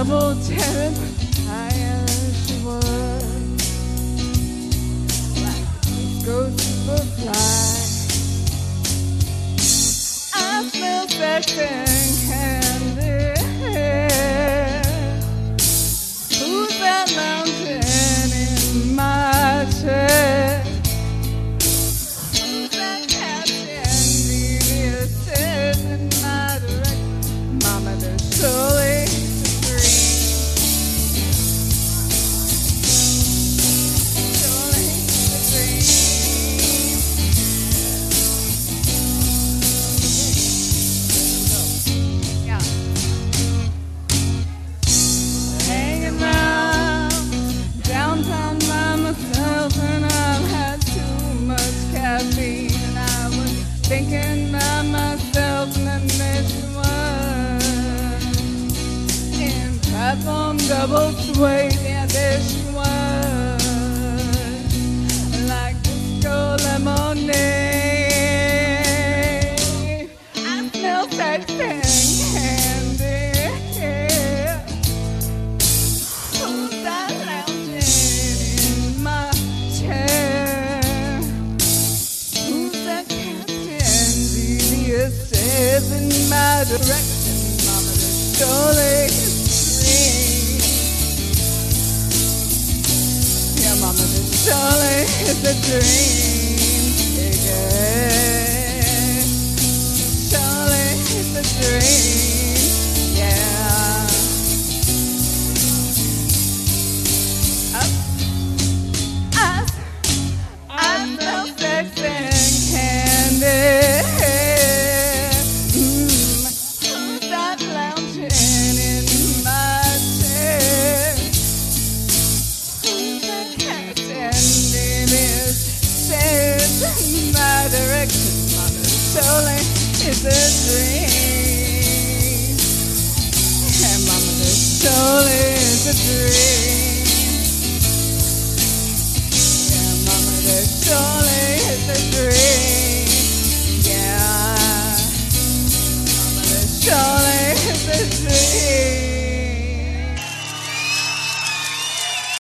double tearing higher than she was, like a ghost superfly. I smell sex and candy. Who's that mountain in my chest? Who's that captain devious in my direction? Mama, there's surely a dream. Surely a dream. Yeah. Hanging around downtown by myself, and I've had too much caffeine, and I was thinking by myself, and then there she was in platform double suede. Yeah, there she was, like disco lemonade. I smell sex and candy. Who's that lounging in my chair? Who's that captain devious in my direction? Mama, there's surely a dream. Yeah, Mama, there's surely is a dream. Yeah, surely it's a dream. Yeah. I smell sex and candy. Who's that lounging in my chair? Who's that captain devious stares in my direction? Mama, surely it's a dream. And Mama, there surely is a dream.